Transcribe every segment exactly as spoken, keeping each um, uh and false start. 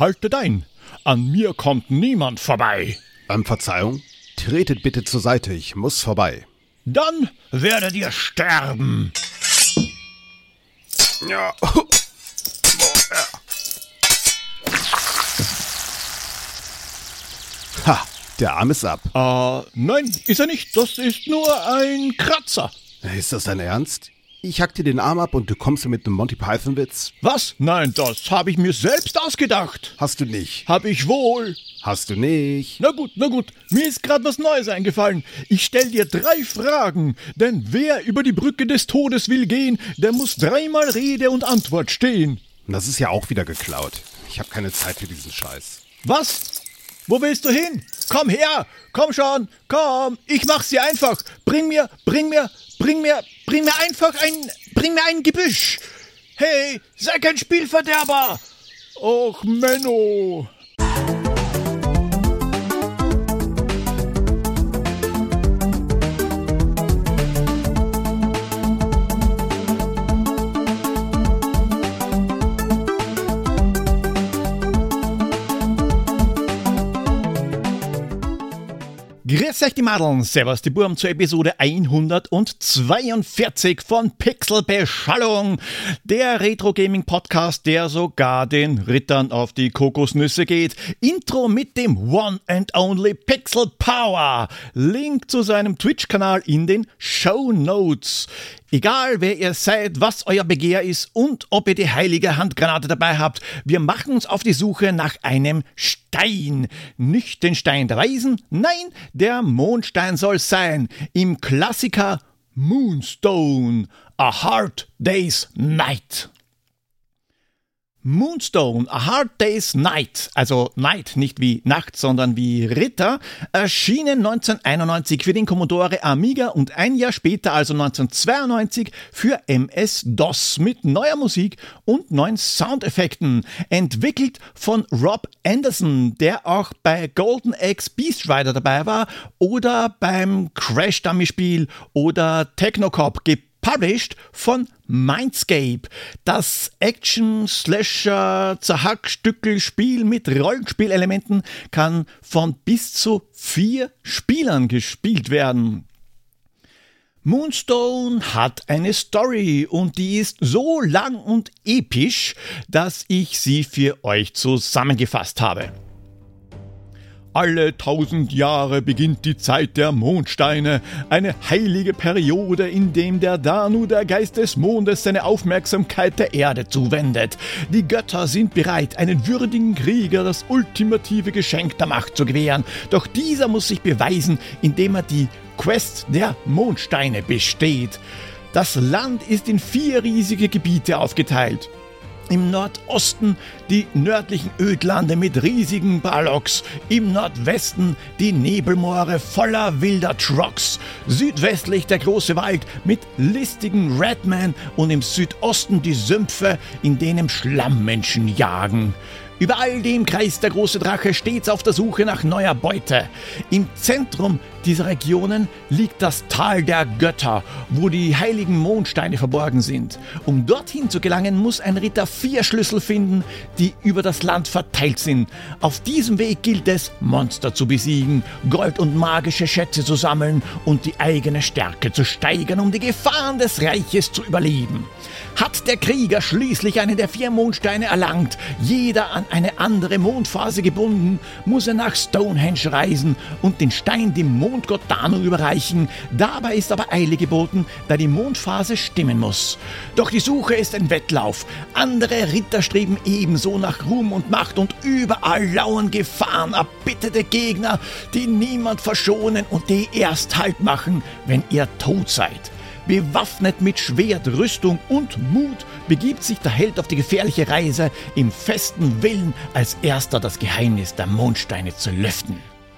haltet ein. An mir kommt niemand vorbei. Ähm, Verzeihung? Tretet bitte zur Seite, ich muss vorbei. Dann werdet ihr sterben. Ja. Ha, der Arm ist ab. Äh, nein, ist er nicht. Das ist nur ein Kratzer. Ist das dein Ernst? Ich hack dir den Arm ab und du kommst mir mit einem Monty Python Witz? Was? Nein, das habe ich mir selbst ausgedacht. Hast du nicht. Hab ich wohl. Hast du nicht. Na gut, na gut. Mir ist gerade was Neues eingefallen. Ich stell dir drei Fragen. Denn wer über die Brücke des Todes will gehen, der muss dreimal Rede und Antwort stehen. Das ist ja auch wieder geklaut. Ich habe keine Zeit für diesen Scheiß. Was? Wo willst du hin? Komm her! Komm schon! Komm! Ich mach's dir einfach! Bring mir, bring mir, bring mir, bring mir einfach ein, bring mir ein Gebüsch! Hey, sei kein Spielverderber! Och, Menno! Grüß euch die Madeln, servus die Burm zur Episode hundertzweiundvierzig von Pixelbeschallung, der Retro-Gaming-Podcast, der sogar den Rittern auf die Kokosnüsse geht. Intro mit dem One and Only Pixel Power. Link zu seinem Twitch-Kanal in den Shownotes. Egal wer ihr seid, was euer Begehr ist und ob ihr die heilige Handgranate dabei habt, wir machen uns auf die Suche nach einem Stein. Nicht den Stein der Weisen, nein, der Mondstein soll sein. Im Klassiker Moonstone, A Hard Day's Night. Moonstone, A Hard Day's Night, also Night, nicht wie Nacht, sondern wie Ritter, erschienen neunzehnhunderteinundneunzig für den Commodore Amiga und ein Jahr später, also neunzehnhundertzweiundneunzig, für M S-DOS mit neuer Musik und neuen Soundeffekten. Entwickelt von Rob Anderson, der auch bei Golden Axe Beast Rider dabei war oder beim Crash-Dummy-Spiel oder Technocop, published von Mindscape, das Action-Slasher-Zerhackstückel-Spiel mit Rollenspielelementen kann von bis zu vier Spielern gespielt werden. Moonstone hat eine Story und die ist so lang und episch, dass ich sie für euch zusammengefasst habe. Alle tausend Jahre beginnt die Zeit der Mondsteine, eine heilige Periode, in dem der Danu, der Geist des Mondes, seine Aufmerksamkeit der Erde zuwendet. Die Götter sind bereit, einen würdigen Krieger das ultimative Geschenk der Macht zu gewähren, doch dieser muss sich beweisen, indem er die Quest der Mondsteine besteht. Das Land ist in vier riesige Gebiete aufgeteilt. Im Nordosten die nördlichen Ödlande mit riesigen Ballocks, im Nordwesten die Nebelmoore voller wilder Trocks, südwestlich der große Wald mit listigen Redmen und im Südosten die Sümpfe, in denen Schlammmenschen jagen. Über all dem kreist der große Drache stets auf der Suche nach neuer Beute. Im Zentrum dieser Regionen liegt das Tal der Götter, wo die heiligen Mondsteine verborgen sind. Um dorthin zu gelangen, muss ein Ritter vier Schlüssel finden, die über das Land verteilt sind. Auf diesem Weg gilt es, Monster zu besiegen, Gold und magische Schätze zu sammeln und die eigene Stärke zu steigern, um die Gefahren des Reiches zu überleben. Hat der Krieger schließlich einen der vier Mondsteine erlangt, jeder an eine andere Mondphase gebunden, muss er nach Stonehenge reisen und den Stein dem Mondgott Danu überreichen. Dabei ist aber Eile geboten, da die Mondphase stimmen muss. Doch die Suche ist ein Wettlauf. Andere Ritter streben ebenso nach Ruhm und Macht und überall lauern Gefahren, erbitterte Gegner, die niemand verschonen und die erst Halt machen, wenn ihr tot seid. Bewaffnet mit Schwert, Rüstung und Mut begibt sich der Held auf die gefährliche Reise, im festen Willen, als erster das Geheimnis der Mondsteine zu lüften.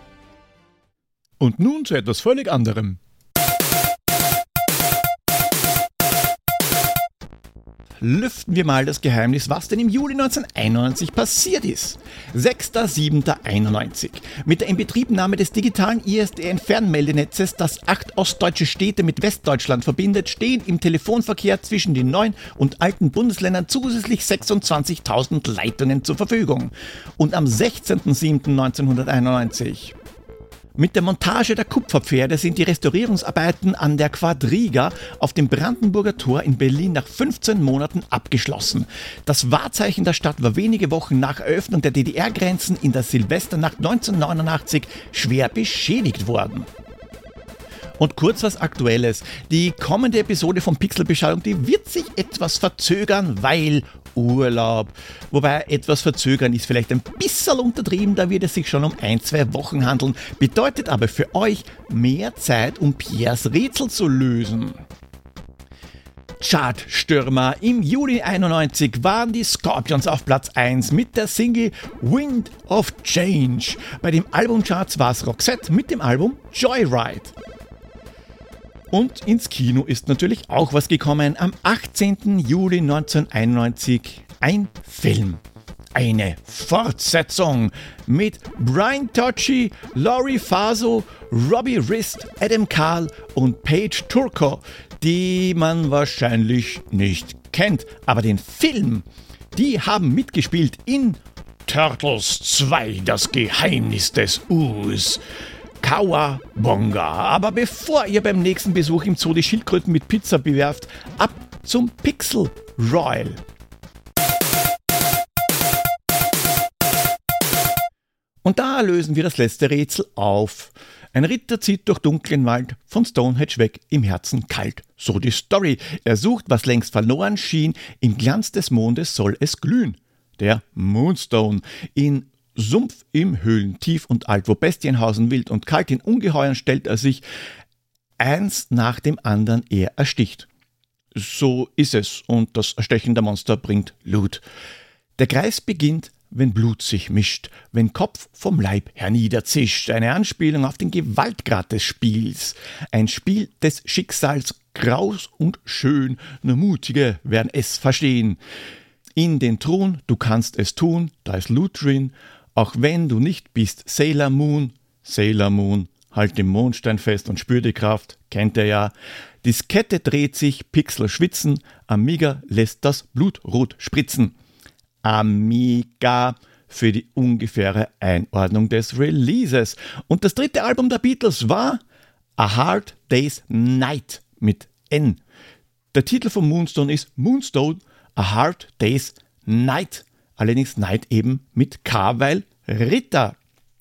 Und nun zu etwas völlig anderem. lüften wir mal das Geheimnis, was denn im Juli neunzehnhunderteinundneunzig passiert ist. sechster siebter einundneunzig. Mit der Inbetriebnahme des digitalen I S D N-Fernmeldenetzes, das acht ostdeutsche Städte mit Westdeutschland verbindet, stehen im Telefonverkehr zwischen den neuen und alten Bundesländern zusätzlich sechsundzwanzigtausend Leitungen zur Verfügung. Und am sechzehnter siebter neunzehnhunderteinundneunzig mit der Montage der Kupferpferde sind die Restaurierungsarbeiten an der Quadriga auf dem Brandenburger Tor in Berlin nach fünfzehn Monaten abgeschlossen. Das Wahrzeichen der Stadt war wenige Wochen nach Eröffnung der D D R-Grenzen in der Silvesternacht neunzehnhundertneunundachtzig schwer beschädigt worden. Und kurz was Aktuelles. Die kommende Episode von Pixelbeschallung, die wird sich etwas verzögern, weil Urlaub. Wobei etwas verzögern ist vielleicht ein bisschen untertrieben, da wird es sich schon um ein, zwei Wochen handeln. Bedeutet aber für euch mehr Zeit, um Pierres Rätsel zu lösen. Chartstürmer. Im Juli einundneunzig waren die Scorpions auf Platz eins mit der Single Wind of Change. Bei den Albumcharts war es Roxette mit dem Album Joyride. Und ins Kino ist natürlich auch was gekommen. Am achtzehnter Juli neunzehnhunderteinundneunzig ein Film. Eine Fortsetzung mit Brian Tocci, Laurie Faso, Robbie Rist, Adam Carl und Paige Turco, die man wahrscheinlich nicht kennt. Aber den Film, die haben mitgespielt in Turtles zwei, das Geheimnis des Us. Cowabunga. Aber bevor ihr beim nächsten Besuch im Zoo die Schildkröten mit Pizza bewerft, ab zum Pixel Royal. Und da lösen wir das letzte Rätsel auf. Ein Ritter zieht durch dunklen Wald, von Stonehenge weg, im Herzen kalt. So die Story. Er sucht, was längst verloren schien, im Glanz des Mondes soll es glühen. Der Moonstone. In Sumpf im Höhlen, tief und alt, wo Bestien hausen wild und kalt, in Ungeheuern stellt er sich, eins nach dem anderen er ersticht. So ist es, und das Erstechen der Monster bringt Loot. Der Kreis beginnt, wenn Blut sich mischt, wenn Kopf vom Leib herniederzischt. Eine Anspielung auf den Gewaltgrad des Spiels. Ein Spiel des Schicksals, graus und schön, nur Mutige werden es verstehen. In den Thron, du kannst es tun, da ist Loot drin, auch wenn du nicht bist Sailor Moon. Sailor Moon, halt den Mondstein fest und spür die Kraft, kennt er ja. Diskette dreht sich, Pixel schwitzen, Amiga lässt das Blut rot spritzen. Amiga für die ungefähre Einordnung des Releases. Und das dritte Album der Beatles war A Hard Day's Night mit N. Der Titel von Moonstone ist Moonstone, A Hard Day's Night. Allerdings Night eben mit K, weil Ritter.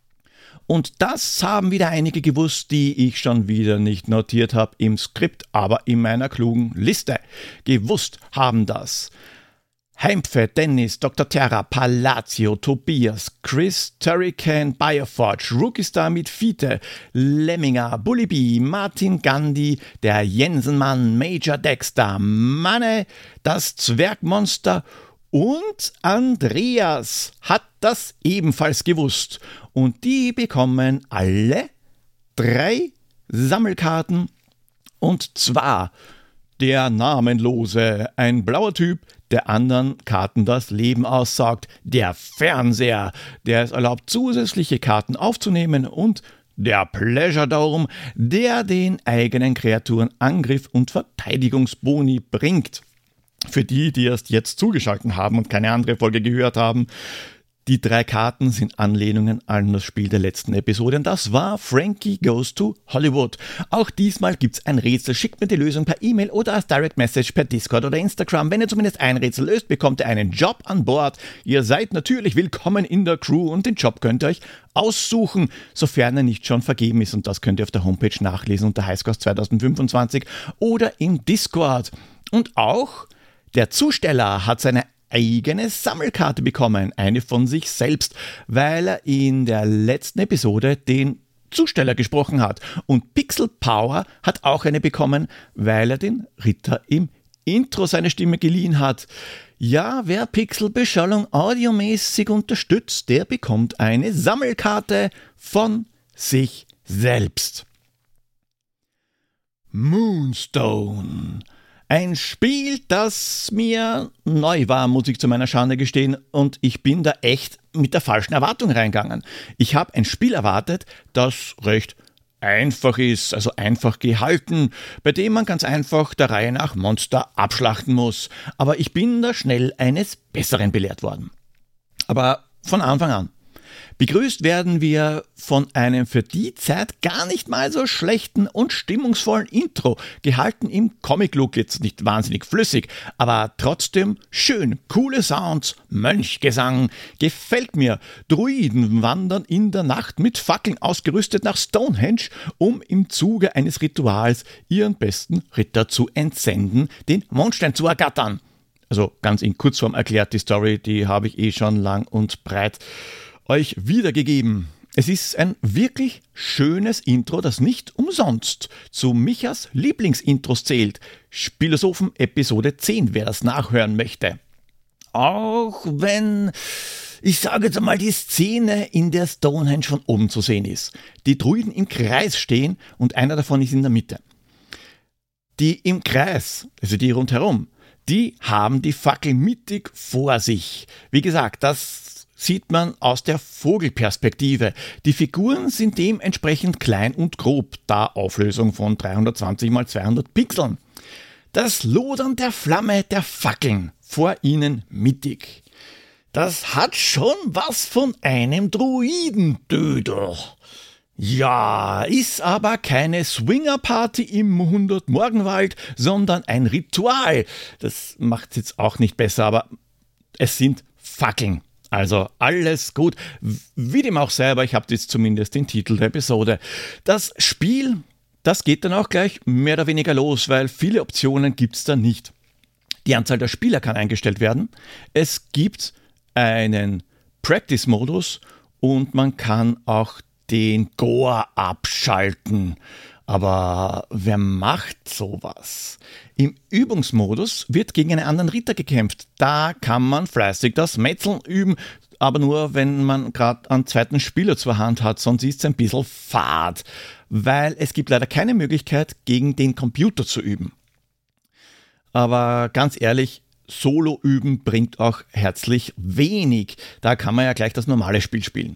Und das haben wieder einige gewusst, die ich schon wieder nicht notiert habe im Skript, aber in meiner klugen Liste. Gewusst haben das Heimpfe, Dennis, Doktor Terra, Palazzo, Tobias, Chris, Turrican, Bioforge, Rookiestar mit Fiete, Lemminger, Bully B, Martin Gandhi, der Jensenmann, Major Dexter, Manne, das Zwergmonster und Andreas hat das ebenfalls gewusst. Und die bekommen alle drei Sammelkarten. Und zwar der Namenlose, ein blauer Typ, der anderen Karten das Leben aussaugt. Der Fernseher, der es erlaubt, zusätzliche Karten aufzunehmen. Und der Pleasure Dome, der den eigenen Kreaturen Angriff und Verteidigungsboni bringt. Für die, die erst jetzt zugeschaltet haben und keine andere Folge gehört haben, die drei Karten sind Anlehnungen an das Spiel der letzten Episode und das war Frankie Goes to Hollywood. Auch diesmal gibt's ein Rätsel. Schickt mir die Lösung per E-Mail oder als Direct Message per Discord oder Instagram. Wenn ihr zumindest ein Rätsel löst, bekommt ihr einen Job an Bord. Ihr seid natürlich willkommen in der Crew und den Job könnt ihr euch aussuchen, sofern er nicht schon vergeben ist. Und das könnt ihr auf der Homepage nachlesen unter Highscores zwanzig fünfundzwanzig oder im Discord. Und auch der Zusteller hat seine eigene Sammelkarte bekommen, eine von sich selbst, weil er in der letzten Episode den Zusteller gesprochen hat. Und Pixel Power hat auch eine bekommen, weil er den Ritter im Intro seine Stimme geliehen hat. Ja, wer Pixelbeschallung audiomäßig unterstützt, der bekommt eine Sammelkarte von sich selbst. Moonstone. Ein Spiel, das mir neu war, muss ich zu meiner Schande gestehen, und ich bin da echt mit der falschen Erwartung reingegangen. Ich habe ein Spiel erwartet, das recht einfach ist, also einfach gehalten, bei dem man ganz einfach der Reihe nach Monster abschlachten muss. Aber ich bin da schnell eines Besseren belehrt worden. Aber von Anfang an. Begrüßt werden wir von einem für die Zeit gar nicht mal so schlechten und stimmungsvollen Intro, gehalten im Comic-Look, jetzt nicht wahnsinnig flüssig, aber trotzdem schön, coole Sounds, Mönchgesang, gefällt mir. Druiden wandern in der Nacht mit Fackeln ausgerüstet nach Stonehenge, um im Zuge eines Rituals ihren besten Ritter zu entsenden, den Mondstein zu ergattern. Also ganz in Kurzform erklärt, die Story, die habe ich eh schon lang und breit euch wiedergegeben. Es ist ein wirklich schönes Intro, das nicht umsonst zu Michas Lieblingsintros zählt. Spielosophen Episode zehn, wer das nachhören möchte. Auch wenn, ich sage jetzt einmal, die Szene in der Stonehenge von oben zu sehen ist. Die Druiden im Kreis stehen und einer davon ist in der Mitte. Die im Kreis, also die rundherum, die haben die Fackel mittig vor sich. Wie gesagt, das sieht man aus der Vogelperspektive. Die Figuren sind dementsprechend klein und grob, da Auflösung von dreihundertzwanzig mal zweihundert Pixeln. Das Lodern der Flamme der Fackeln vor ihnen mittig. Das hat schon was von einem Druidendödel. Ja, ist aber keine Swingerparty im hundert-Morgenwald, sondern ein Ritual. Das macht es jetzt auch nicht besser, aber es sind Fackeln. Also alles gut, wie dem auch sei, aber ich habe jetzt zumindest den Titel der Episode. Das Spiel, das geht dann auch gleich mehr oder weniger los, weil viele Optionen gibt es da nicht. Die Anzahl der Spieler kann eingestellt werden. Es gibt einen Practice-Modus und man kann auch den Gore abschalten. Aber wer macht sowas? Im Übungsmodus wird gegen einen anderen Ritter gekämpft. Da kann man fleißig das Metzeln üben, aber nur, wenn man gerade einen zweiten Spieler zur Hand hat, sonst ist es ein bisschen fad, weil es gibt leider keine Möglichkeit, gegen den Computer zu üben. Aber ganz ehrlich, Solo üben bringt auch herzlich wenig. Da kann man ja gleich das normale Spiel spielen.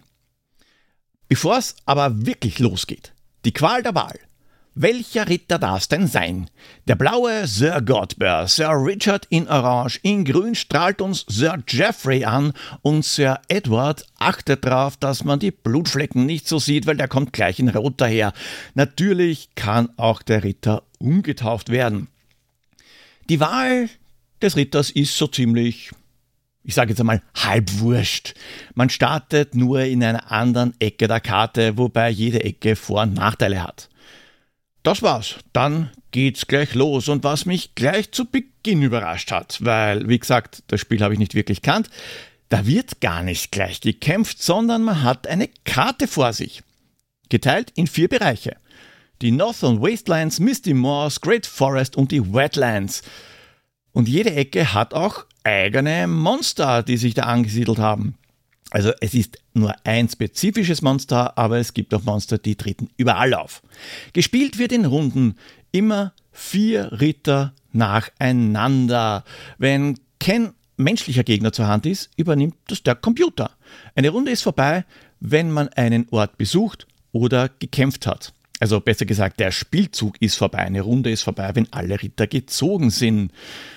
Bevor es aber wirklich losgeht, die Qual der Wahl. Welcher Ritter darf es denn sein? Der blaue Sir Godber, Sir Richard in Orange, in Grün strahlt uns Sir Geoffrey an und Sir Edward achtet darauf, dass man die Blutflecken nicht so sieht, weil der kommt gleich in Rot daher. Natürlich kann auch der Ritter umgetauft werden. Die Wahl des Ritters ist so ziemlich, ich sage jetzt einmal, halb wurscht. Man startet nur in einer anderen Ecke der Karte, wobei jede Ecke Vor- und Nachteile hat. Das war's, dann geht's gleich los und was mich gleich zu Beginn überrascht hat, weil, wie gesagt, das Spiel habe ich nicht wirklich kannt, da wird gar nicht gleich gekämpft, sondern man hat eine Karte vor sich, geteilt in vier Bereiche. Die Northern Wastelands, Misty Moors, Great Forest und die Wetlands. Und jede Ecke hat auch eigene Monster, die sich da angesiedelt haben. Also es ist nur ein spezifisches Monster, aber es gibt auch Monster, die treten überall auf. Gespielt wird in Runden immer vier Ritter nacheinander. Wenn kein menschlicher Gegner zur Hand ist, übernimmt das der Computer. Eine Runde ist vorbei, wenn man einen Ort besucht oder gekämpft hat. Also besser gesagt, der Spielzug ist vorbei, eine Runde ist vorbei, wenn alle Ritter gezogen sind.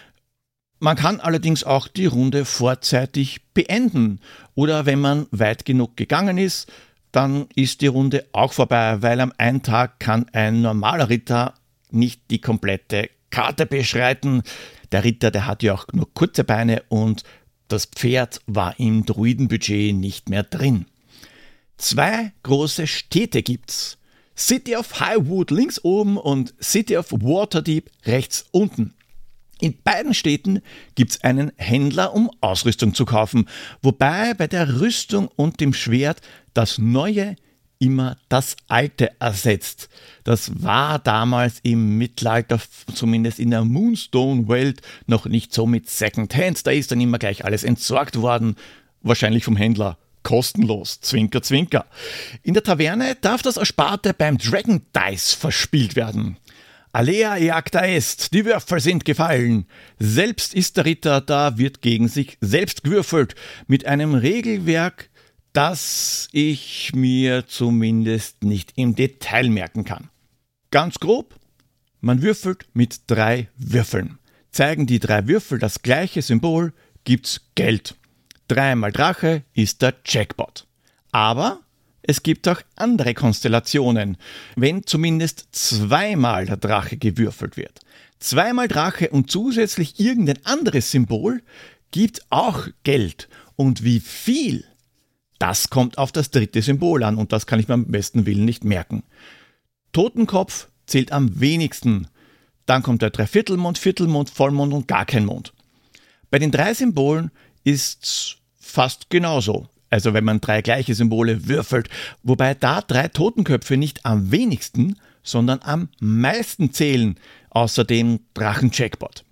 Man kann allerdings auch die Runde vorzeitig beenden oder wenn man weit genug gegangen ist, dann ist die Runde auch vorbei, weil am einen Tag kann ein normaler Ritter nicht die komplette Karte beschreiten. Der Ritter, der hat ja auch nur kurze Beine und das Pferd war im Druidenbudget nicht mehr drin. Zwei große Städte gibt's. City of Highwood links oben und City of Waterdeep rechts unten. In beiden Städten gibt es einen Händler, um Ausrüstung zu kaufen, wobei bei der Rüstung und dem Schwert das Neue immer das Alte ersetzt. Das war damals im Mittelalter, zumindest in der Moonstone-Welt, noch nicht so mit Secondhand. Da ist dann immer gleich alles entsorgt worden, wahrscheinlich vom Händler. Kostenlos, Zwinker, Zwinker. In der Taverne darf das Ersparte beim Dragon Dice verspielt werden. Alea eacta est, die Würfel sind gefallen. Selbst ist der Ritter, da wird gegen sich selbst gewürfelt. Mit einem Regelwerk, das ich mir zumindest nicht im Detail merken kann. Ganz grob, man würfelt mit drei Würfeln. Zeigen die drei Würfel das gleiche Symbol, gibt's Geld. Dreimal Drache ist der Jackpot. Aber es gibt auch andere Konstellationen, wenn zumindest zweimal der Drache gewürfelt wird. Zweimal Drache und zusätzlich irgendein anderes Symbol gibt auch Geld. Und wie viel? Das kommt auf das dritte Symbol an und das kann ich mir am besten Willen nicht merken. Totenkopf zählt am wenigsten. Dann kommt der Dreiviertelmond, Viertelmond, Vollmond und gar kein Mond. Bei den drei Symbolen ist's fast genauso. Also wenn man drei gleiche Symbole würfelt, wobei da drei Totenköpfe nicht am wenigsten, sondern am meisten zählen, außer dem Drachen-Jackpot.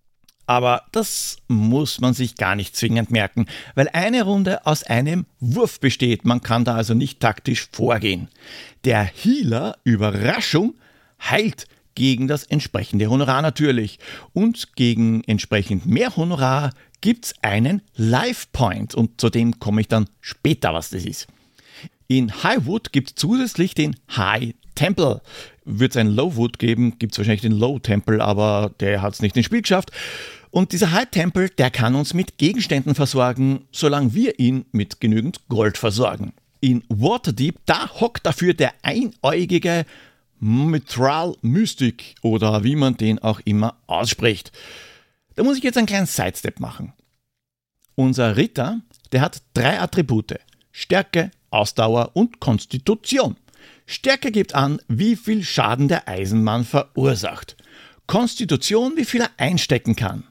Aber das muss man sich gar nicht zwingend merken, weil eine Runde aus einem Wurf besteht. Man kann da also nicht taktisch vorgehen. Der Healer, Überraschung, heilt gegen das entsprechende Honorar natürlich. Und gegen entsprechend mehr Honorar gibt's einen Life Point und zu dem komme ich dann später, was das ist. In Highwood gibt es zusätzlich den High Temple. Wird es einen Lowwood geben, gibt es wahrscheinlich den Low Temple, aber der hat es nicht ins Spiel geschafft. Und dieser High Temple, der kann uns mit Gegenständen versorgen, solange wir ihn mit genügend Gold versorgen. In Waterdeep, da hockt dafür der einäugige Mithril Mystic oder wie man den auch immer ausspricht. Da muss ich jetzt einen kleinen Sidestep machen. Unser Ritter, der hat drei Attribute: Stärke, Ausdauer und Konstitution. Stärke gibt an, wie viel Schaden der Eisenmann verursacht. Konstitution, wie viel er einstecken kann.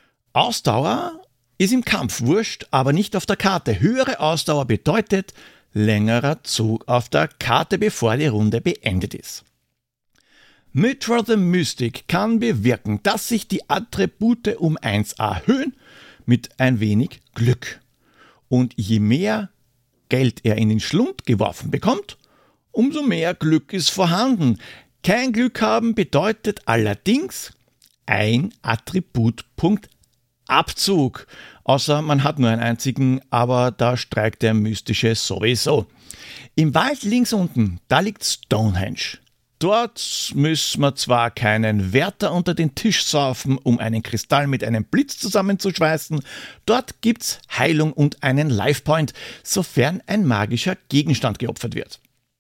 Ausdauer ist im Kampf wurscht, aber nicht auf der Karte. Höhere Ausdauer bedeutet längerer Zug auf der Karte, bevor die Runde beendet ist. Mithril the Mystic kann bewirken, dass sich die Attribute um eins erhöhen mit ein wenig Glück. Und je mehr Geld er in den Schlund geworfen bekommt, umso mehr Glück ist vorhanden. Kein Glück haben bedeutet allerdings ein Attributpunkt Abzug. Außer man hat nur einen einzigen, aber da streikt der Mystische sowieso. Im Wald links unten, da liegt Stonehenge. Dort müssen wir zwar keinen Wärter unter den Tisch saufen, um einen Kristall mit einem Blitz zusammenzuschweißen, dort gibt's Heilung und einen Lifepoint, sofern ein magischer Gegenstand geopfert wird.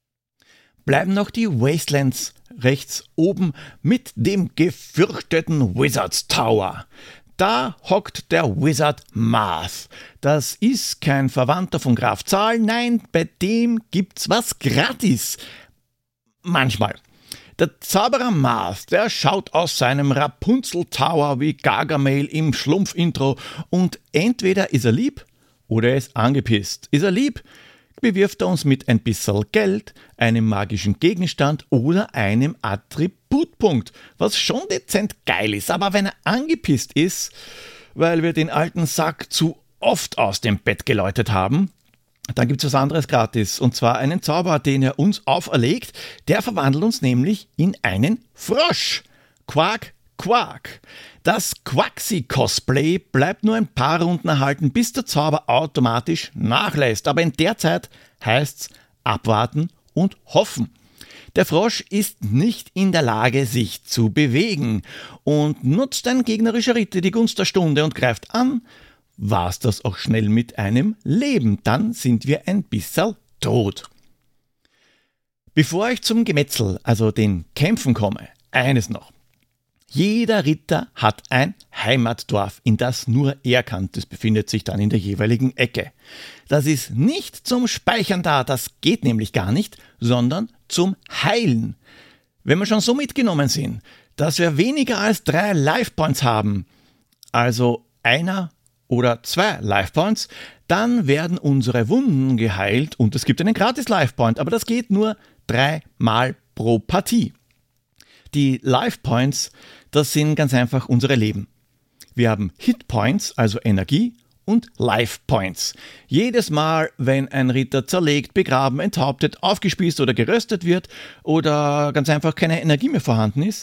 Bleiben noch die Wastelands rechts oben mit dem gefürchteten Wizards Tower. Da hockt der Wizard Marth. Das ist kein Verwandter von Graf Zahl, nein, bei dem gibt's was gratis. Manchmal. Der Zauberer Marth, der schaut aus seinem Rapunzel-Tower wie Gargamel im Schlumpf-Intro und entweder ist er lieb oder er ist angepisst. Ist er lieb, bewirft er uns mit ein bisschen Geld, einem magischen Gegenstand oder einem Attributpunkt, was schon dezent geil ist. Aber wenn er angepisst ist, weil wir den alten Sack zu oft aus dem Bett geläutet haben, dann gibt es was anderes gratis, und zwar einen Zauber, den er uns auferlegt. Der verwandelt uns nämlich in einen Frosch. Quack, Quack. Das Quaxi-Cosplay bleibt nur ein paar Runden erhalten, bis der Zauber automatisch nachlässt. Aber in der Zeit heißt's abwarten und hoffen. Der Frosch ist nicht in der Lage, sich zu bewegen. Und nutzt ein gegnerischer Ritter die Gunst der Stunde und greift an, war's das auch schnell mit einem Leben. Dann sind wir ein bisschen tot. Bevor ich zum Gemetzel, also den Kämpfen komme, eines noch. Jeder Ritter hat ein Heimatdorf, in das nur er kann. Das befindet sich dann in der jeweiligen Ecke. Das ist nicht zum Speichern da, das geht nämlich gar nicht, sondern zum Heilen. Wenn wir schon so mitgenommen sind, dass wir weniger als drei Lifepoints haben, also einer oder zwei Lifepoints, dann werden unsere Wunden geheilt und es gibt einen gratis Lifepoint, aber das geht nur dreimal pro Partie. Die Lifepoints, das sind ganz einfach unsere Leben. Wir haben Hitpoints, also Energie, und Lifepoints. Jedes Mal, wenn ein Ritter zerlegt, begraben, enthauptet, aufgespießt oder geröstet wird oder ganz einfach keine Energie mehr vorhanden ist,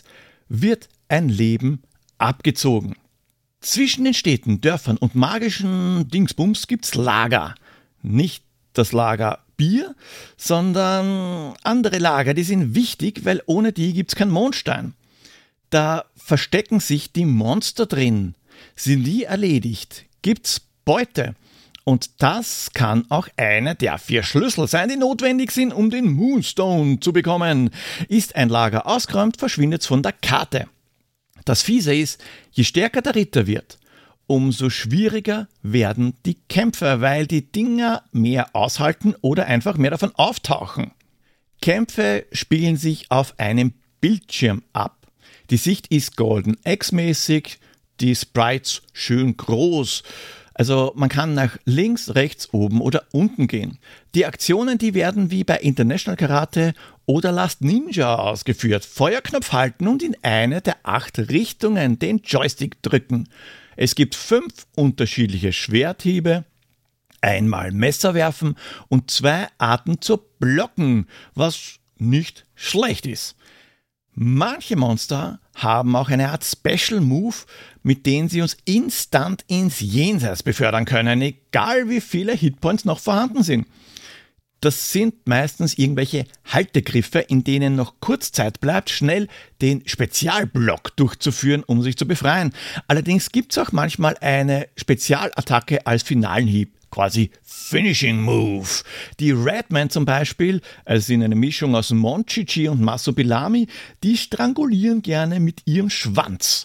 wird ein Leben abgezogen. Zwischen den Städten, Dörfern und magischen Dingsbums gibt's Lager. Nicht das Lager Bier, sondern andere Lager, die sind wichtig, weil ohne die gibt's keinen Mondstein. Da verstecken sich die Monster drin. Sind die erledigt, gibt's Beute. Und das kann auch einer der vier Schlüssel sein, die notwendig sind, um den Moonstone zu bekommen. Ist ein Lager ausgeräumt, verschwindet's von der Karte. Das Fiese ist, je stärker der Ritter wird, umso schwieriger werden die Kämpfe, weil die Dinger mehr aushalten oder einfach mehr davon auftauchen. Kämpfe spielen sich auf einem Bildschirm ab. Die Sicht ist Golden Axe-mäßig, die Sprites schön groß. Also man kann nach links, rechts, oben oder unten gehen. Die Aktionen, die werden wie bei International Karate oder Last Ninja ausgeführt. Feuerknopf halten und in eine der acht Richtungen den Joystick drücken. Es gibt fünf unterschiedliche Schwerthiebe, einmal Messer werfen und zwei Arten zu blocken, was nicht schlecht ist. Manche Monster haben auch eine Art Special Move, mit denen sie uns instant ins Jenseits befördern können, egal wie viele Hitpoints noch vorhanden sind. Das sind meistens irgendwelche Haltegriffe, in denen noch kurz Zeit bleibt, schnell den Spezialblock durchzuführen, um sich zu befreien. Allerdings gibt es auch manchmal eine Spezialattacke als finalen Hieb. Quasi Finishing Move. Die Redman zum Beispiel, also sind eine Mischung aus Monchichi und Masopilami, die strangulieren gerne mit ihrem Schwanz.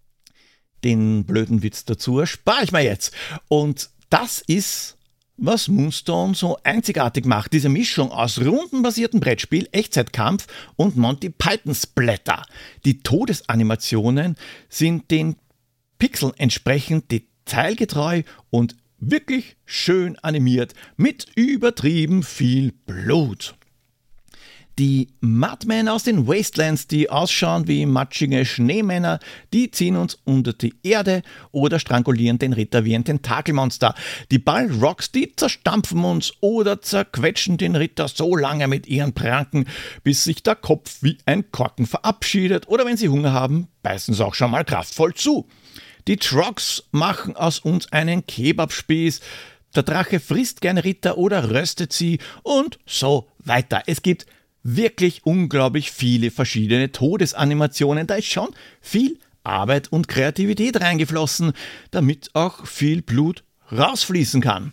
Den blöden Witz dazu erspare ich mir jetzt. Und das ist, was Moonstone so einzigartig macht. Diese Mischung aus rundenbasiertem Brettspiel, Echtzeitkampf und Monty Python Splatter. Die Todesanimationen sind den Pixeln entsprechend detailgetreu und wirklich schön animiert mit übertrieben viel Blut. Die Mudmen aus den Wastelands, die ausschauen wie matschige Schneemänner, die ziehen uns unter die Erde oder strangulieren den Ritter wie ein Tentakelmonster. Die Balrogs, die zerstampfen uns oder zerquetschen den Ritter so lange mit ihren Pranken, bis sich der Kopf wie ein Korken verabschiedet, oder wenn sie Hunger haben, beißen sie auch schon mal kraftvoll zu. Die Trogs machen aus uns einen Kebabspieß, der Drache frisst gerne Ritter oder röstet sie und so weiter. Es gibt wirklich unglaublich viele verschiedene Todesanimationen, da ist schon viel Arbeit und Kreativität reingeflossen, damit auch viel Blut rausfließen kann.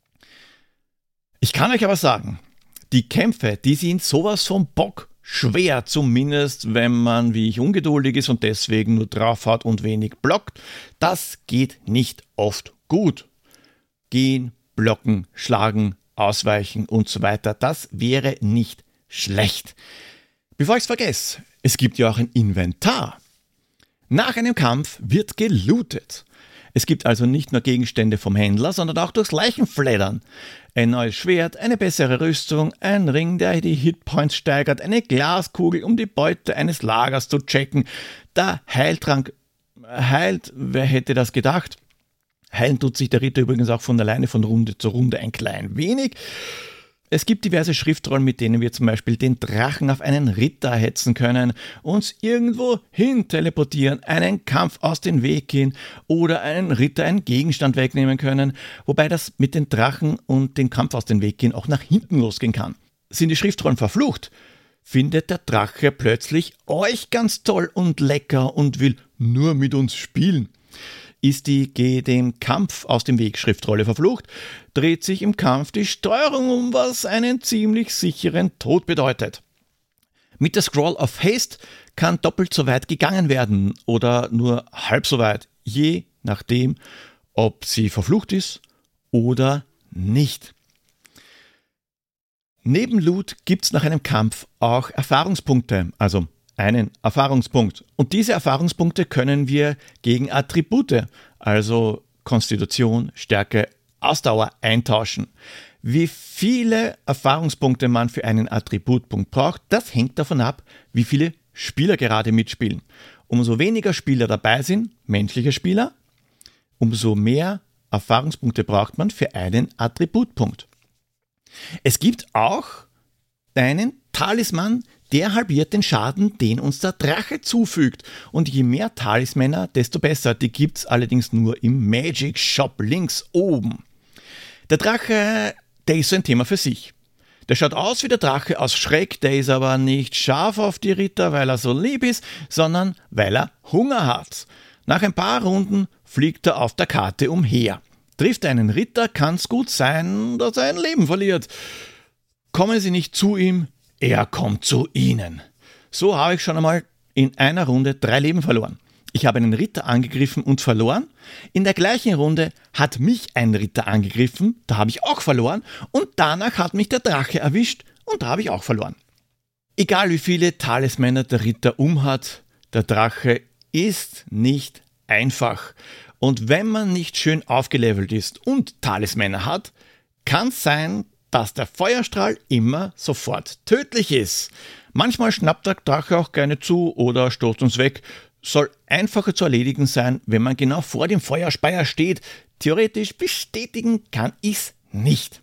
Ich kann euch aber sagen, die Kämpfe, die sind sowas von Bock. Schwer, zumindest wenn man wie ich ungeduldig ist und deswegen nur draufhaut und wenig blockt. Das geht nicht oft gut. Gehen, blocken, schlagen, ausweichen und so weiter, das wäre nicht schlecht. Bevor ich es vergesse, es gibt ja auch ein Inventar. Nach einem Kampf wird gelootet. Es gibt also nicht nur Gegenstände vom Händler, sondern auch durchs Leichenfleddern. Ein neues Schwert, eine bessere Rüstung, ein Ring, der die Hitpoints steigert, eine Glaskugel, um die Beute eines Lagers zu checken. Der Heiltrank heilt, wer hätte das gedacht? Heilen tut sich der Ritter übrigens auch von alleine von Runde zu Runde ein klein wenig. Es gibt diverse Schriftrollen, mit denen wir zum Beispiel den Drachen auf einen Ritter hetzen können, uns irgendwo hin teleportieren, einen Kampf aus dem Weg gehen oder einen Ritter einen Gegenstand wegnehmen können, wobei das mit den Drachen und dem Kampf aus dem Weg gehen auch nach hinten losgehen kann. Sind die Schriftrollen verflucht, findet der Drache plötzlich euch ganz toll und lecker und will nur mit uns spielen. Ist die Geh dem Kampf aus dem Weg Schriftrolle verflucht, dreht sich im Kampf die Steuerung um, was einen ziemlich sicheren Tod bedeutet. Mit der Scroll of Haste kann doppelt so weit gegangen werden oder nur halb so weit, je nachdem, ob sie verflucht ist oder nicht. Neben Loot gibt's nach einem Kampf auch Erfahrungspunkte, also einen Erfahrungspunkt. Und diese Erfahrungspunkte können wir gegen Attribute, also Konstitution, Stärke, Ausdauer eintauschen. Wie viele Erfahrungspunkte man für einen Attributpunkt braucht, das hängt davon ab, wie viele Spieler gerade mitspielen. Umso weniger Spieler dabei sind, menschliche Spieler, umso mehr Erfahrungspunkte braucht man für einen Attributpunkt. Es gibt auch einen Talisman, Der halbiert den Schaden, den uns der Drache zufügt. Und je mehr Talismänner, desto besser. Die gibt's allerdings nur im Magic Shop links oben. Der Drache, der ist so ein Thema für sich. Der schaut aus wie der Drache aus Schreck, der ist aber nicht scharf auf die Ritter, weil er so lieb ist, sondern weil er Hunger hat. Nach ein paar Runden fliegt er auf der Karte umher. Trifft er einen Ritter, kann es gut sein, dass er ein Leben verliert. Kommen Sie nicht zu ihm, er kommt zu Ihnen. So habe ich schon einmal in einer Runde drei Leben verloren. Ich habe einen Ritter angegriffen und verloren. In der gleichen Runde hat mich ein Ritter angegriffen, da habe ich auch verloren. Und danach hat mich der Drache erwischt und da habe ich auch verloren. Egal wie viele Talismänner der Ritter umhat, der Drache ist nicht einfach. Und wenn man nicht schön aufgelevelt ist und Talismänner hat, kann es sein, dass der Feuerstrahl immer sofort tödlich ist. Manchmal schnappt der Drache auch gerne zu oder stoßt uns weg. Soll einfacher zu erledigen sein, wenn man genau vor dem Feuerspeier steht. Theoretisch bestätigen kann ich's nicht.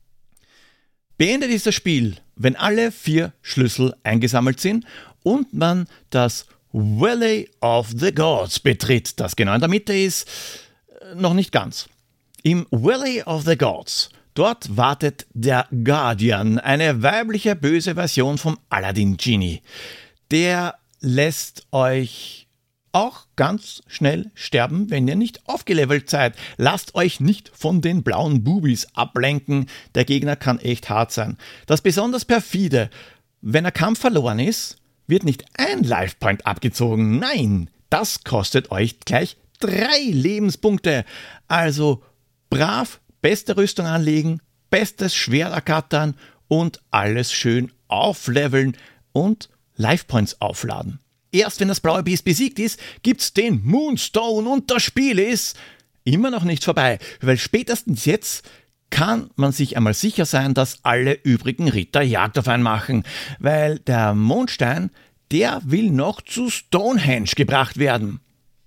Beendet ist das Spiel, wenn alle vier Schlüssel eingesammelt sind und man das Valley of the Gods betritt, das genau in der Mitte ist, noch nicht ganz. Im Valley of the Gods, dort wartet der Guardian, eine weibliche böse Version vom Aladdin-Genie. Der lässt euch auch ganz schnell sterben, wenn ihr nicht aufgelevelt seid. Lasst euch nicht von den blauen Bubis ablenken. Der Gegner kann echt hart sein. Das besonders perfide, wenn der Kampf verloren ist, wird nicht ein Life-Point abgezogen. Nein, das kostet euch gleich drei Lebenspunkte. Also brav beste Rüstung anlegen, bestes Schwert ergattern und alles schön aufleveln und Life-Points aufladen. Erst wenn das blaue Biest besiegt ist, gibt's den Moonstone und das Spiel ist immer noch nicht vorbei, weil spätestens jetzt kann man sich einmal sicher sein, dass alle übrigen Ritter Jagd auf einen machen, weil der Mondstein, der will noch zu Stonehenge gebracht werden.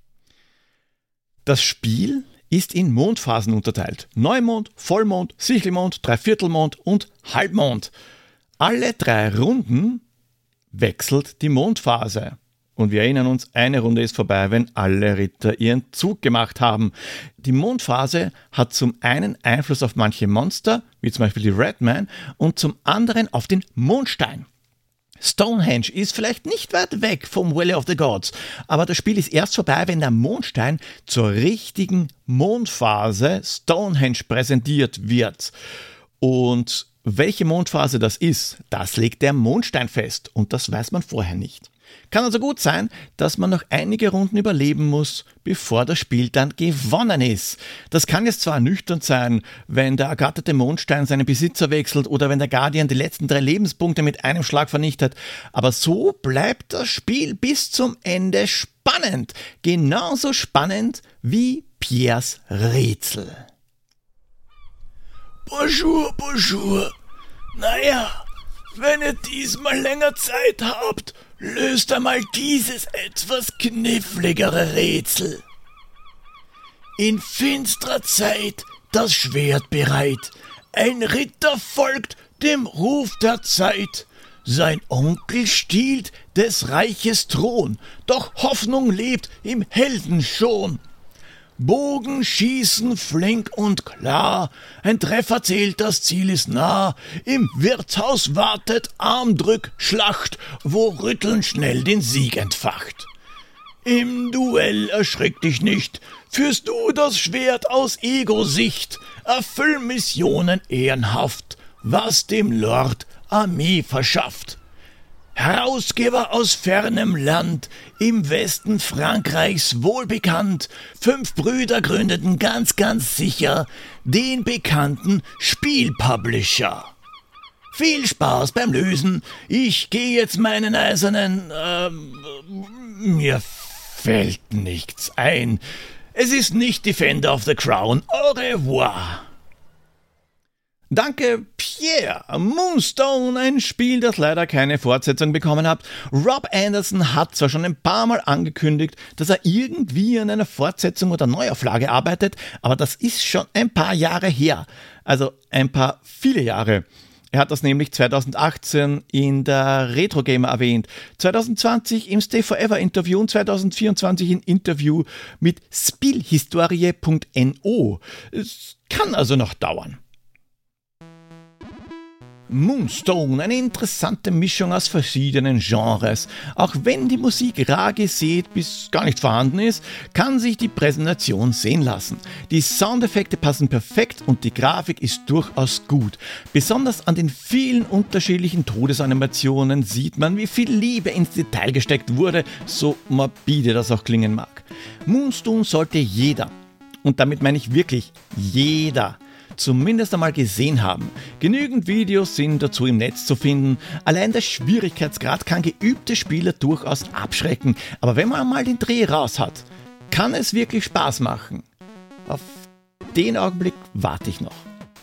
Das Spiel ist in Mondphasen unterteilt. Neumond, Vollmond, Sichelmond, Dreiviertelmond und Halbmond. Alle drei Runden wechselt die Mondphase. Und wir erinnern uns, eine Runde ist vorbei, wenn alle Ritter ihren Zug gemacht haben. Die Mondphase hat zum einen Einfluss auf manche Monster, wie zum Beispiel die Redman, und zum anderen auf den Mondstein. Stonehenge ist vielleicht nicht weit weg vom Valley of the Gods, aber das Spiel ist erst vorbei, wenn der Mondstein zur richtigen Mondphase Stonehenge präsentiert wird. Und welche Mondphase das ist, das legt der Mondstein fest und das weiß man vorher nicht. Kann also gut sein, dass man noch einige Runden überleben muss, bevor das Spiel dann gewonnen ist. Das kann jetzt zwar nüchtern sein, wenn der ergatterte Mondstein seinen Besitzer wechselt oder wenn der Guardian die letzten drei Lebenspunkte mit einem Schlag vernichtet, aber so bleibt das Spiel bis zum Ende spannend. Genauso spannend wie Piers Rätsel. Bonjour, bonjour. Naja, wenn ihr diesmal länger Zeit habt, löst einmal dieses etwas kniffligere Rätsel. In finsterer Zeit das Schwert bereit, ein Ritter folgt dem Ruf der Zeit. Sein Onkel stiehlt des Reiches Thron, doch Hoffnung lebt im Helden schon. Bogen schießen flink und klar, ein Treffer zählt, das Ziel ist nah. Im Wirtshaus wartet Armdrück, Schlacht, wo Rütteln schnell den Sieg entfacht. Im Duell erschrick dich nicht, führst du das Schwert aus Ego-Sicht, erfüll Missionen ehrenhaft, was dem Lord Armee verschafft. Herausgeber aus fernem Land, im Westen Frankreichs wohlbekannt, fünf Brüder gründeten ganz, ganz sicher den bekannten Spielpublisher. Viel Spaß beim Lösen, ich gehe jetzt meinen eisernen, ähm, mir fällt nichts ein. Es ist nicht Defender of the Crown, au revoir. Danke, Pierre. Moonstone, ein Spiel, das leider keine Fortsetzung bekommen hat. Rob Anderson hat zwar schon ein paar Mal angekündigt, dass er irgendwie an einer Fortsetzung oder Neuauflage arbeitet, aber das ist schon ein paar Jahre her. Also ein paar viele Jahre. Er hat das nämlich zweitausendachtzehn in der Retro Gamer erwähnt, zweitausendzwanzig im Stay Forever Interview und zweitausendzweiundzwanzig im Interview mit Spielhistorie punkt no. Es kann also noch dauern. Moonstone, eine interessante Mischung aus verschiedenen Genres. Auch wenn die Musik rar gesät bis gar nicht vorhanden ist, kann sich die Präsentation sehen lassen. Die Soundeffekte passen perfekt und die Grafik ist durchaus gut. Besonders an den vielen unterschiedlichen Todesanimationen sieht man, wie viel Liebe ins Detail gesteckt wurde, so morbide das auch klingen mag. Moonstone sollte jeder, und damit meine ich wirklich jeder, zumindest einmal gesehen haben. Genügend Videos sind dazu im Netz zu finden. Allein der Schwierigkeitsgrad kann geübte Spieler durchaus abschrecken. Aber wenn man einmal den Dreh raus hat, kann es wirklich Spaß machen. Auf den Augenblick warte ich noch.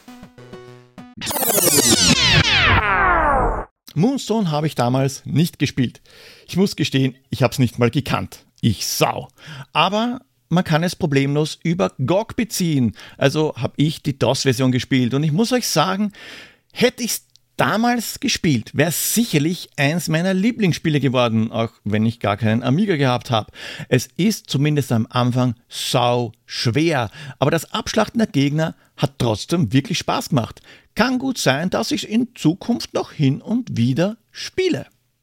Moonstone habe ich damals nicht gespielt. Ich muss gestehen, ich habe es nicht mal gekannt. Ich Sau. Aber man kann es problemlos über G O G beziehen. Also habe ich die DOS-Version gespielt. Und ich muss euch sagen, hätte ich es damals gespielt, wäre es sicherlich eins meiner Lieblingsspiele geworden, auch wenn ich gar keinen Amiga gehabt habe. Es ist zumindest am Anfang sau schwer, aber das Abschlachten der Gegner hat trotzdem wirklich Spaß gemacht. Kann gut sein, dass ich es in Zukunft noch hin und wieder spiele.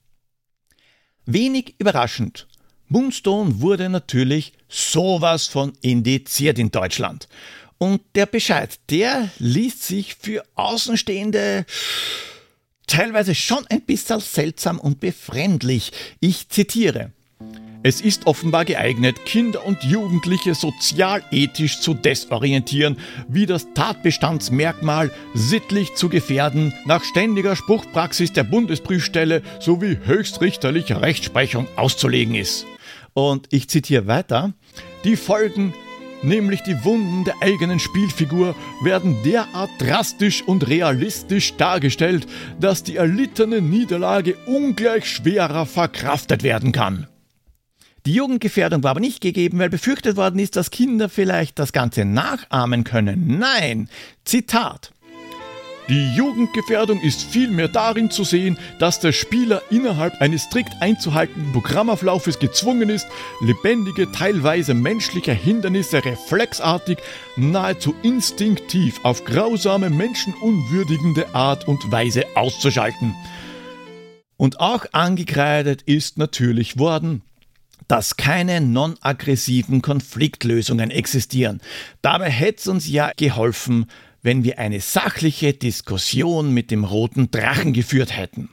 Wenig überraschend. Moonstone wurde natürlich sowas von indiziert in Deutschland. Und der Bescheid, der liest sich für Außenstehende teilweise schon ein bisschen seltsam und befremdlich. Ich zitiere: Es ist offenbar geeignet, Kinder und Jugendliche sozialethisch zu desorientieren, wie das Tatbestandsmerkmal sittlich zu gefährden, nach ständiger Spruchpraxis der Bundesprüfstelle sowie höchstrichterlicher Rechtsprechung auszulegen ist. Und ich zitiere weiter: Die Folgen, nämlich die Wunden der eigenen Spielfigur, werden derart drastisch und realistisch dargestellt, dass die erlittene Niederlage ungleich schwerer verkraftet werden kann. Die Jugendgefährdung war aber nicht gegeben, weil befürchtet worden ist, dass Kinder vielleicht das Ganze nachahmen können. Nein, Zitat: Die Jugendgefährdung ist vielmehr darin zu sehen, dass der Spieler innerhalb eines strikt einzuhaltenden Programmablaufes gezwungen ist, lebendige, teilweise menschliche Hindernisse reflexartig, nahezu instinktiv auf grausame, menschenunwürdigende Art und Weise auszuschalten. Und auch angekreidet ist natürlich worden, dass keine non-aggressiven Konfliktlösungen existieren. Dabei hätte es uns ja geholfen, wenn wir eine sachliche Diskussion mit dem roten Drachen geführt hätten.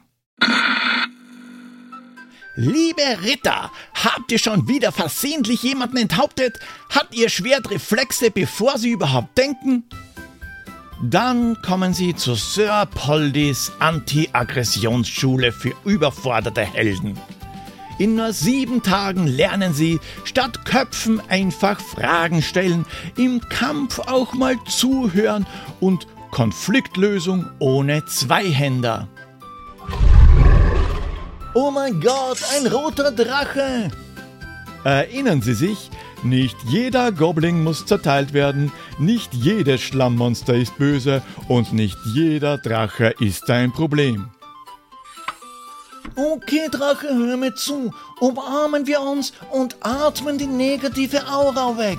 Liebe Ritter, habt ihr schon wieder versehentlich jemanden enthauptet? Hat ihr Schwert Reflexe, bevor sie überhaupt denken? Dann kommen Sie zu Sir Poldys Anti-Aggressionsschule für überforderte Helden. In nur sieben Tagen lernen Sie, statt Köpfen einfach Fragen stellen, im Kampf auch mal zuhören und Konfliktlösung ohne Zweihänder. Oh mein Gott, ein roter Drache! Erinnern Sie sich, nicht jeder Goblin muss zerteilt werden, nicht jedes Schlammmonster ist böse und nicht jeder Drache ist ein Problem. Okay, Drache, hör mir zu. Umarmen wir uns und atmen die negative Aura weg.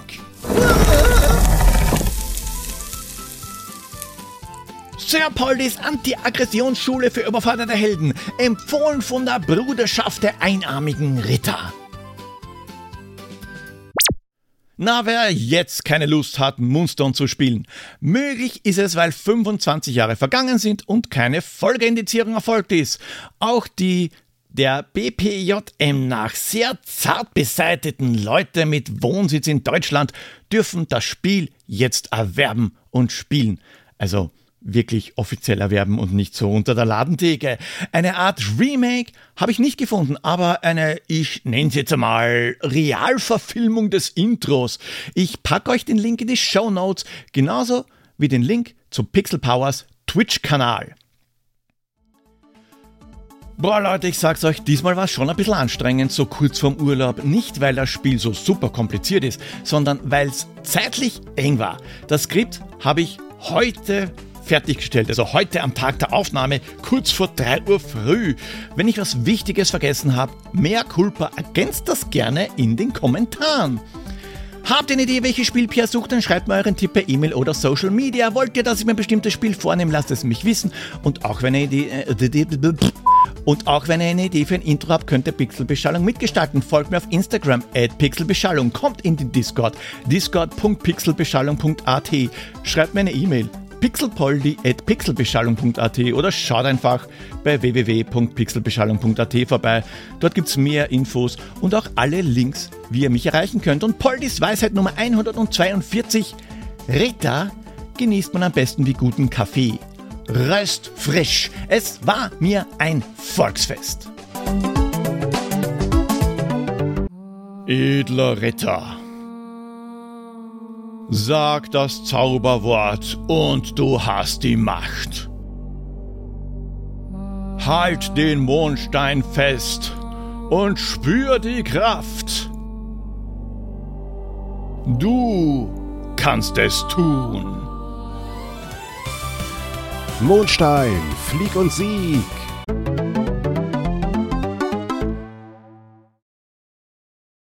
Sir Poldys Anti-Aggressionsschule für überforderte Helden. Empfohlen von der Bruderschaft der einarmigen Ritter. Na, wer jetzt keine Lust hat, Moonstone zu spielen. Möglich ist es, weil fünfundzwanzig Jahre vergangen sind und keine Folgeindizierung erfolgt ist. Auch die der B P J M nach sehr zart beseiteten Leute mit Wohnsitz in Deutschland dürfen das Spiel jetzt erwerben und spielen. Also wirklich offiziell erwerben und nicht so unter der Ladentheke. Eine Art Remake habe ich nicht gefunden, aber eine, ich nenne es jetzt einmal, Realverfilmung des Intros. Ich packe euch den Link in die Shownotes, genauso wie den Link zu Pixel Powers Twitch-Kanal. Boah Leute, ich sag's euch, diesmal war es schon ein bisschen anstrengend, so kurz vorm Urlaub. Nicht, weil das Spiel so super kompliziert ist, sondern weil es zeitlich eng war. Das Skript habe ich heute fertiggestellt. Also heute am Tag der Aufnahme, kurz vor drei Uhr früh. Wenn ich was Wichtiges vergessen habe, mehr Culpa, ergänzt das gerne in den Kommentaren. Habt ihr eine Idee, welches Spiel Pierre sucht, dann schreibt mir euren Tipp per E-Mail oder Social Media. Wollt ihr, dass ich mir ein bestimmtes Spiel vornehme, lasst es mich wissen. Und auch wenn ihr eine Idee, äh, und auch wenn ihr eine Idee für ein Intro habt, könnt ihr Pixelbeschallung mitgestalten. Folgt mir auf Instagram at pixelbeschallung, kommt in den Discord, discord punkt pixelbeschallung punkt a t, schreibt mir eine E-Mail, pixelpoldi at pixelbeschallung punkt a t oder schaut einfach bei w w w punkt pixelbeschallung punkt a t vorbei. Dort gibt's mehr Infos und auch alle Links, wie ihr mich erreichen könnt. Und Poldis Weisheit Nummer hundertzweiundvierzig: Rita genießt man am besten wie guten Kaffee. Röstfrisch. Es war mir ein Volksfest. Edler Ritter, sag das Zauberwort und du hast die Macht. Halt den Mondstein fest und spür die Kraft. Du kannst es tun. Mondstein, flieg und sieg.